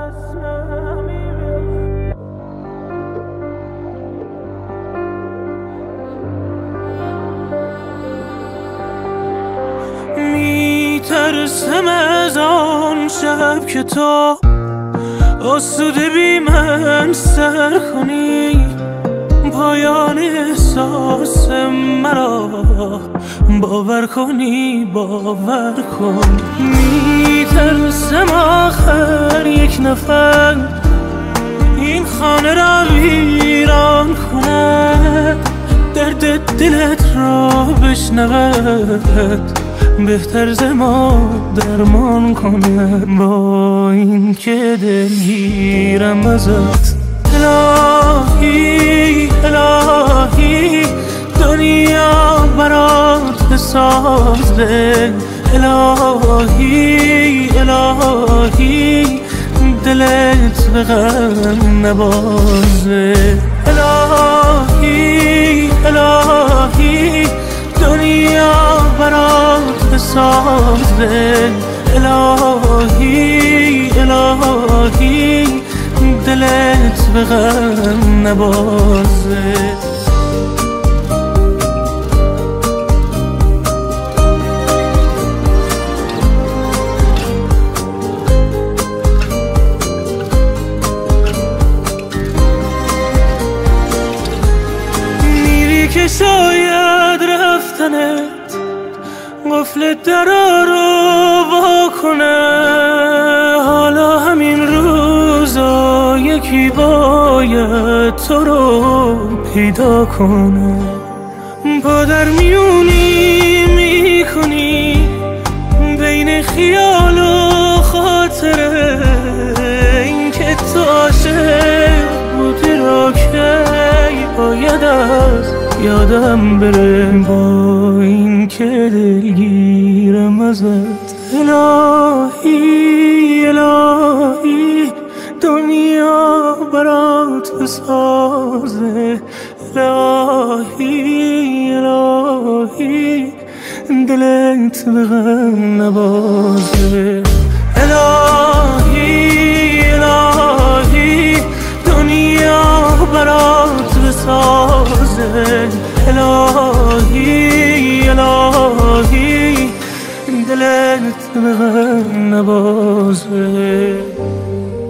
میترسم از آن شب که تو آسوده بی من سر کنی، پایان احساس مرا باور کنی، باور کن. میترسم آخر یک نفر این خانه را ویران کنه، درد دلت را بشنود، بهتر ز ما درمان کنه. با این که دلگیرم ازت الهی، الهی دنیا برات بسازه، الهی، الهی دلت به غم نبازه، الهی، الهی دنیا برات بسازه، الهی، الهی دلت به غم نبازه. میری که شاید رفتنت قفل درا رو وا کنه، حالا همین روزا یکی باید تو رو پیدا کنه. پا در میونی میکنی بین خیال و خاطره، این که تو عاشق بودی را که باید از یادم بره. با این که دلگیرم ازت الهی، الهی دنیا برات بسازه، الهی، الهی دلت به غم نبازه، الهی، الهی دنیا برات بسازه، الهی، الهی دلت به غم نبازه.